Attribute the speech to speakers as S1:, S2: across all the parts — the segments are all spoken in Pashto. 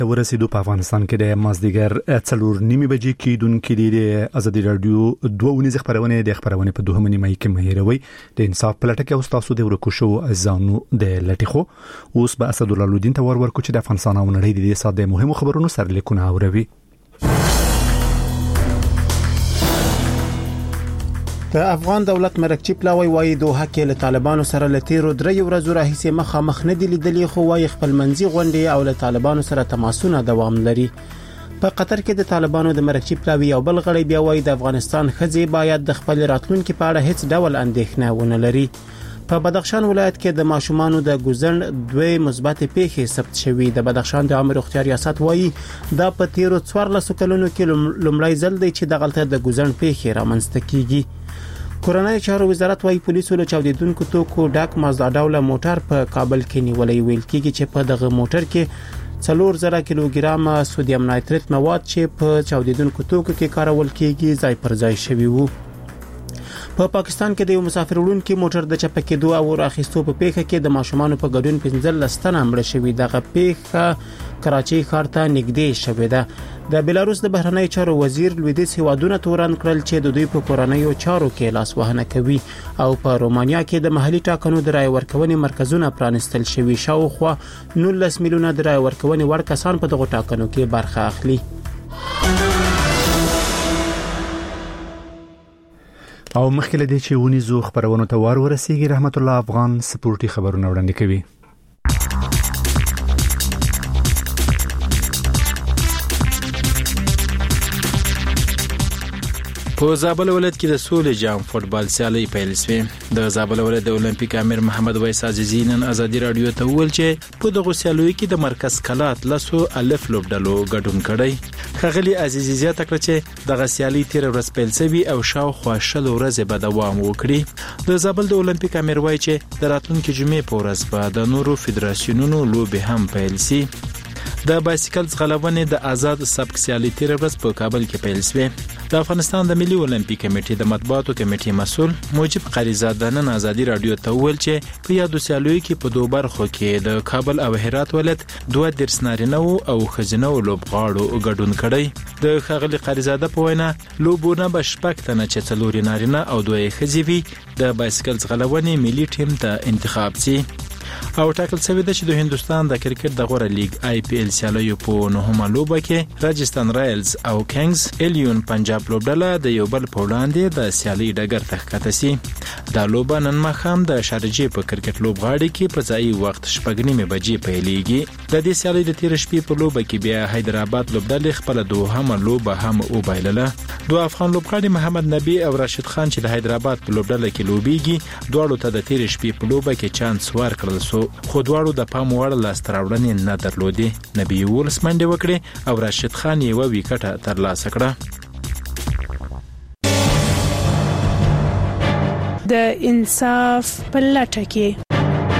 S1: ورسېدو په افغانستان کې د مازدیګر 4:30 بجې کېدونکې د ازادي رادیو 2 خبرونه د خبرونه په 2 نیمه کې مهیروي د انصاف پلټه کې اوستاسو د ورکو شو ځانو د لټخو اوس به اسد الله الدین ته ورکو چې د افغانستان او نړۍ د ساده مهمو خبرونو سرلیکونه اوروي.
S2: د افغان دولت مرکچی پلاوی وایي دوه کې له طالبانو سره لتیرو درې ورځې راهیسې مخامخ نه دي لیدلي خو وایي خپل منځي غونډې او له طالبانو سره تماسونه دوام لري. په قطر کې د طالبانو د مرکچی پلاوی او بل غړي بیا وایي د افغانستان ښځې باید د خپل راتلونکو په اړه هیڅ ډول اندېښنه ونه لري. په بدخشان ولایت کې د ماشومانو د ګوزن 2 مثبت پیښې ثبت شوې. د بدخشان د عامه روغتیا ریاست وایي دا په تیرو 14 کلونو کې لومړی ځل دی چې دغلته د ګوزن پیښې رامنځته کیږي. کورنۍ چارو وزارت وايي پولیسو له چاودیدونکو توکو ډاک مازدا ډوله موټر په کابل کې نیولې. ویل کېږي چې په دغه موټر کې 4000 کیلوګرام سودیم نایتریت مواد چې په چاودیدونکو توکو کې کارول کېږي ځای پر ځای شوی وو. په پاکستان کې د یو مسافر وړونکو موټر د چپکېدو او راخستو په پیښه کې د ماشومان په ګډون 15 تنه مړ شوي. دغه پیښه کراچي ښار ته نږدې شوې ده. د بلاروس د بهرنی چارو وزیر لویدیس هیوادونه تورن کړل چې د دوی په کورنیو چارو کې لاس وهنه کوي او په رومانیا کې د محلي ټاکنو د رای ورکونې مرکزونه پرانستل شوي. شاوخوا 19 میلیونه د رای ورکونې وړ کسان په دغه ټاکنو کې برخه اخلي.
S1: او مخکې لدې چې ونیزو خبرونه ته ورسیږي رحمت الله افغان سپورتي خبرونه وړاندې کوي.
S3: په زابل ولایت کې د سولې جام فوتبال سیالي پیل شوه. د زابل ولایت د اولمپیک امیر محمد ویس عزیزی نن ازادي رادیو ته ویل چې په دغه سیالیو کې د مرکز کلات لاسو الف لوبډلو ګډون کړی. خغلی عزیزی زیاته کړ چې دغه سیالي تیر ورځ پیل شوی او شاوخوا شل ورځې به دوام وکړي. د زابل د اولمپیک امیر وایي چې د راتلونکي جمعې په ورځ به د نورو فدراسیونونو لوبې هم پیل شي. د بایسیکل ځغلونې د آزاد سبق سیالي تیر ورځ په کابل کې پیل شوه. د افغانستان د ملي اولمپیک کمیټې د مطبوعاتو کمیټې مسؤل موجب قریزاده نن ازادي رادیو ته ویل چې په یادو سیالیو کې په دوه برخو کې د کابل او هرات ولایت 2 نارینه او ښځینه لوبغاړو ګډون کړی. د خغلی قریزاده په وینا لوبونه به شپږ تنه چې 4 نارینه او 2 ښځې وي د بایسیکل ځغلونې ملي ټیم ته انتخاب شي. او ټاکل شوی دی چې د هندستان د کرکټ د غوړه لیګ آی پی ایل سیالیو په نهمه لوبه کې راجستان رایلز او کینګز 11 پنجاب لوبډله د یو بل په وړاندې د سیالي ډګر ته ښکته شي. دا لوبه نن ماښام د شارجې په کرکټ لوبغاړي کې په ځایي وخت 9:30 بجې پیلېږي. د دې سیالي د تیر شپې په لوبه کې بیا حیدرآباد لوبډلې خپل دوهمه لوبه هم وبایلله. دوه افغان لوبغاړي محمد نبی او راشد خان چې د حیدرآباد په لوبډله کې لوبېږي دواړو ته د تیر شپې په لوبه کې چانس ورکړل شو خو دواړو د پام وړ لاسته راوړنې نه درلودې. نبی ولس منډه وکړه او راشد خان یې وکټه ترلاسه کړه.
S4: د انصاف په لټه کې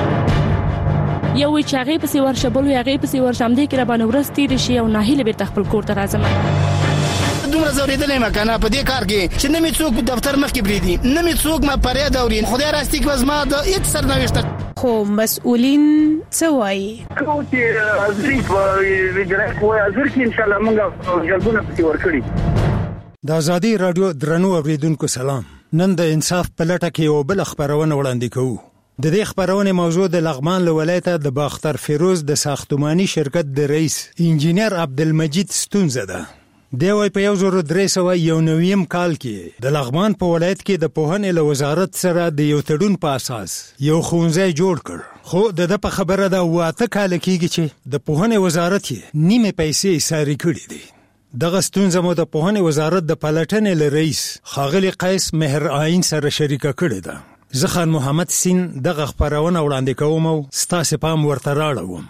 S4: یو چې هغه پسې ورشبل هغه پسې ورشم دې کې را باندې ورستې شي او ناهیله به خپل کور ته راځم.
S5: دومره زوریدلې مکنه په دې کار کې چې نه می څوک دفتر مخ کې بریدي نه می څوک ما پرې دورین خدای راستي کې وزما د هیڅ سرنوشت
S4: خو مسؤلین څه وایي
S6: کوم چې ازریف ویډرک وای ازر کې ان شاء الله موږ جلبونه پتی ورکړي.
S7: د ازادي رادیو درنو اوریدونکو سلام. نن د انصاف په لټه کې یو بل خبرونه وړاندې کوو. د دې خبرونه موضوع د لغمان له ولایته د باختر فیروز د ساختماني شرکت د رئیس انجینر عبدالمجید ستونزه ده. دی وای په 1391 کال کې د لغمان په ولایت کې د پوهنې له وزارت سره د یو تړون په اساس یو ښوونځی جوړ کړ. خو د په خبره ده واته کال کېږي چې د پوهنې وزارت یې نیمه پیسې ساري کړې دي. دغه ستونزه مو د پوهنې وزارت د پلټنې له رئیس ښاغلي قیس مهر عین سره شریکه کړې ده. زه خان محمد سین دغه خبرونه وړاندې کوم او ستاسو پام ورته راړوم.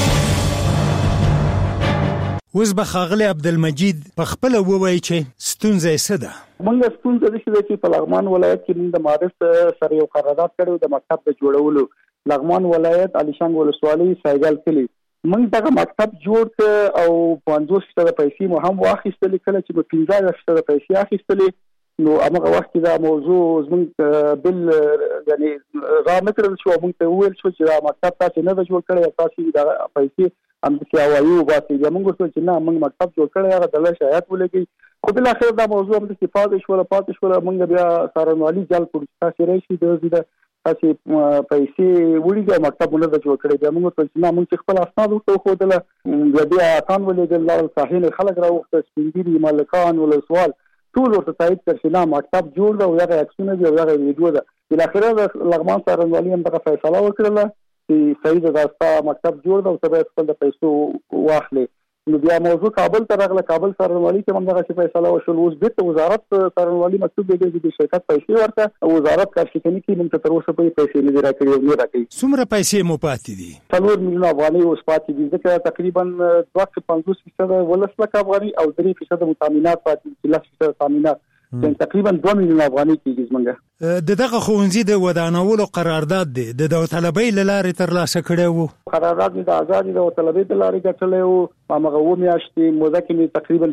S7: اوس به ښاغلی عبدالمجید په خپل ووایي چې ستونزه یې څه ده.
S6: موږ ستونزه د چې په لغمان ولایت کې موږ د معرف سره یو قرارداد کړو د مکتب د جوړولو. لغمان ولایت علیشنګ ولسوالۍ سایګل کلی موږ دغه مکتب جوړ ک او 50% پیسې مو هم واخیستلې کله چې په 15% پیسې اخیستلې نو هغه وخت دا موضوع زموږ بل یعنی را نکړل شو موږ ته ویل شو چې دا مکتب تاسو نه جوړ کړی تاسو دا پیسې هم د سیاوایو واسي موږ څه چې نه موږ مکتب جوړ کړی هغه د شایعات ولګي خو بل اخر دا موضوع هم د استفاده شو موږ بیا سارنوالي جال پر تاسو راشي د تاسو پیسې وړي مکتبونه د جوړ کړی موږ څه نه موږ خپل اسناد وکړو خو د بیا کان ولګل لاول ساحل خلک راوخته سپینګری مالکان ول سوال ټول ورته تایید کړي نه مکتب جوړ دا او هغه اکسونه دی او هغه ویډیو ده بل اخر د لغمان سارنوالي هم د فیصله وکړه چې صحیح ده دا مکتب جوړ دا او تبه خپل د پیسو واخلي نو بیا موضوع کابل ته راغله کابل سارنوالي کې هم دغه فیصله وشول اوس د وزارت سارنوالي مکتوب دی د شرکت پیسې ورته وزارت کارشکنی کې موږ ته تر اوسه پیسې نه راکړي او نه راکړي
S7: څومره پیسې مو پاتې دي
S6: 4 میلیون افغانۍ اوس پاتې دي ځکه تقریبا 250% ولس لک افغانۍ او 3% متامینات پاتې دي 10% تامینات تقریبا 2 میلیون افغانۍ کېږي زمونږ
S7: دغه ښوونځي د ودانولو قرارداد دی د داوطلبۍ له لارې ترلاسه کړی وو
S6: قرارداد د آزادي داوطلبۍ د لارې ګټلی وو هغه و میاشتې موده کې مې تقریبا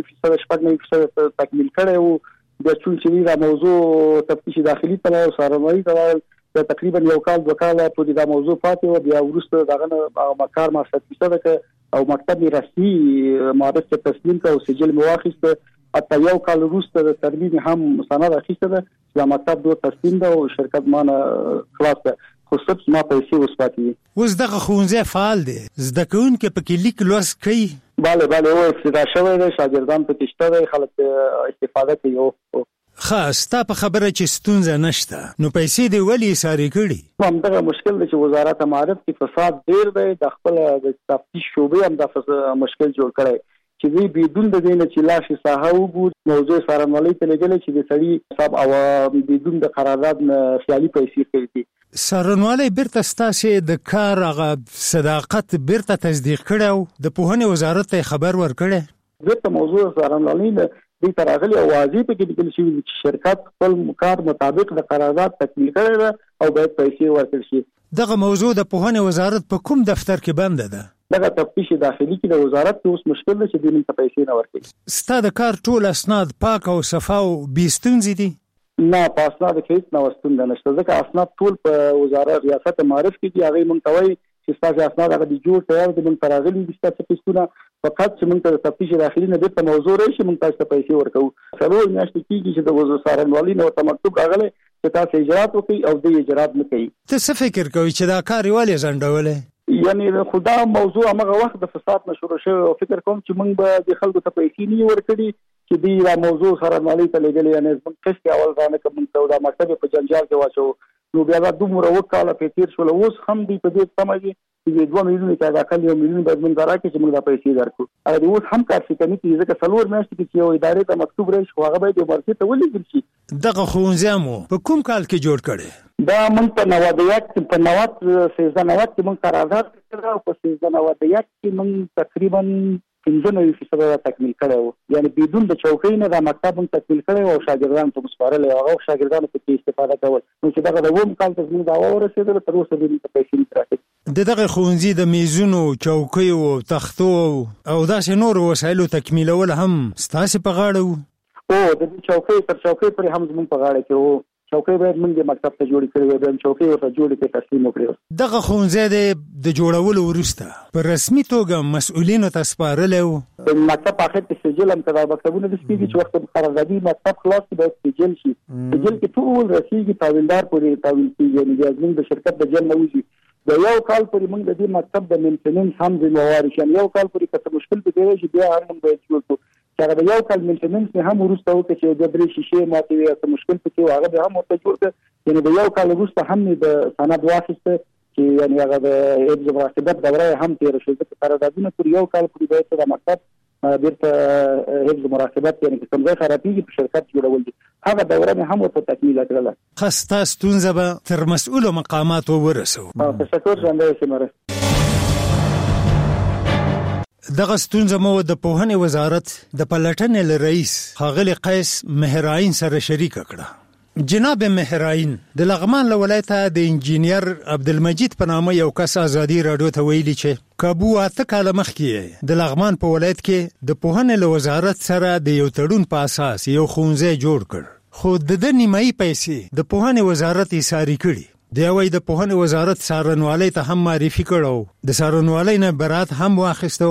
S6: 15% تکمیل کړی وو د چون چې دا موضوع تفتیش داخلي ته او سارنوالي ته تقریبا یو کال 2 کال پورې دا موضوع پاتې و بیا وروسته دغه مکار ما 100% او مکتب رسمي معرف ته تسلیم کړ او سجل مواخیسته حتی یو کال وروسته د ترمیم هم سند اخیسته ده چې مکتب دوه تسلیم ده او شرکت مان خلاص ده خو څه ما پیسې وسپاتې
S7: اوس دغه ښوونځی فعال دی زده کوونکي پکې لیک لوست کوي
S6: bale او افتتاح شوی دی شاګردان پکې شته دی خلک استفاده کوي
S7: خاص تا په خبره چې ستونزه نشته نو پیسې دی ولی ساري کړي
S6: همدغه مشکل دی چې وزارت معارف کې فساد ډیر دی د خپل د تفتیش شوبې هم د مشکل جوړ کړي چې دوی بدون د دینه چې لاشي ساحه وګور موضوع سارنوالي ته لګل چې د سړي حساب او بدون د قرارداد خیالي پیسې کړي
S7: سارنوالي بیرته ستاسو د کار هغه صداقت بیرته تصدیق کړو د پوهنې وزارت ته خبر ورکړي
S6: دغه موضوع سارنوالي د تراغلي اوازې په کې د چې شرکت خپل کار مطابق د قرارداد تکمیل کړي او باید پیسې ورکړي شي
S7: دغه موضوع د پوهنې وزارت په کوم دفتر کې بند ده
S6: دغه تفتیش داخلي کې د وزارت اوس مشکل دی چې دیني ته پیسې نه ورکړي
S7: ستاسو د کار ټول اسناد پاک او صفا او بیستونځي دي
S6: نه په اسناد کې هیڅ نه وستون نشته ځکه اسناد ټول په وزارت ریاست معارف کې دي هغه منتوي چې تاسو اسناد هغه د جوړ تیار دي من تراغلي دي تاسو پیسونه فقط چې موږ ته تفتیش داخلي نه د موضوع راشي موږ تاسو پیسې ورکو څلور میاشتې کېږي چې د وزارت سارنوالي نو ته مکتوب راغلی چې تاسو اجرات وکړي او د اجرات نه کوي
S7: ته څه فکر کوي چې دا کار یوالې ځنډولې
S6: یعنی خدا موضوع هغه وخت د فساد نشو شو فکر کوم چې موږ به د خلکو ته پیسې نه ورکړي چې دی دا موضوع سارنوالي ته لګلې یعنی موږ قسط اول ځانه کوم ته دا مکتب په جنجال کې واچو نو بیا دا دومره وکاله په تیر شو اوس هم دی په دې سمجي چې 2 میلیون کې دا کال 1 میلیون باید موږ راکړي چې موږ دا پیسې درکو او اوس هم کار شي کني چې ځکه څلور میاشتې کې یو ادارې ته مکتوب راشي هغه باید ورته ته ولېږل شي
S7: دغه ښوونځی مو په کوم کال کې جوړ کړي
S6: دا موږ په 91 کې موږ قرارداد کړو او په 91 کې موږ تقریبا 15% تکمیل کړو یعنی بدون د چوکۍ نه دا مکتب تکمیل کړو او شاګردانو ته مسپارل او هغه شاګردانو په استفاده کول نو چې دغه د ووم کال ته موږ دا ورسېدل تر اوسه د پیسې نه راځي
S7: دغه ښوونځي د میزونو چوکۍ او تختو او داسې نور وسایلو تکمیلول هم ستاسو په غاړه
S6: او د چوکۍ تر چوکۍ پر هم زموږ په غاړه کې وو چوکۍ باید موږ د مکتب ته جوړ کړو د چوکۍ ورته جوړ کړو تسلیم وکړو
S7: دغه ښوونځي د جوړولو وروسته په رسمي توګه مسؤلینو ته سپارل او
S6: مکتب اخر کې سجل هم کړه مکتبونه د سپیږي چې وخت قراردادي مکتب خلاص باید سجل شي سجل کې ټول رسیږي تاویلدار پورې تاویل کیږي یعنی د د شرکت د جل نه وځي د یو کال پورې موږ د دې مکتب د مینټیننس هم ذمہوار شي یو کال پورې کته مشکل به دی چې بیا هم باید جوړ کړو چې د یو کال مینټیننس هم ورسته وکړي چې د درې شیشې ماته وي څه مشکل پکې هغه به هم ورته جوړ کړي یعنی د یو کال وروسته هم د سند واخیسته چې یعنی هغه د حفظ مراقبت دوره هم تیر شو چې قراردادونه پر یو کال پورې باید د مکتب بیرته حفظ مراقبت یعنی کوم ځای خرابېږي په شرکت جوړول دي هغه دوره هم ورته تکمیل کړله
S7: خاصه ستونزه به تر مسؤل مقامات ورسو
S6: تشکر ژوندۍ سمره
S7: دغه ستونزه مو د پوهنې وزارت د پلټنې لرئیس ښاغلی قیس مهرعین سره شریک کړه جناب مهرعین د لغمان ولایته د انجینیر عبدالمجید په نامه یو کس ازادي رادیو ته ویلي چې کابو اته کاله مخکې د لغمان په ولایت کې د پوهنې له وزارت سره د یو تړون په اساس یو ښوونځی جوړ کړ خو د نیمایي پیسې د پوهنې وزارت یې ساري کړي د یوې د پوهنې وزارت څارنوالۍ ته هم معرفي کړو. د څارنوالۍ نه برات هم واخیسته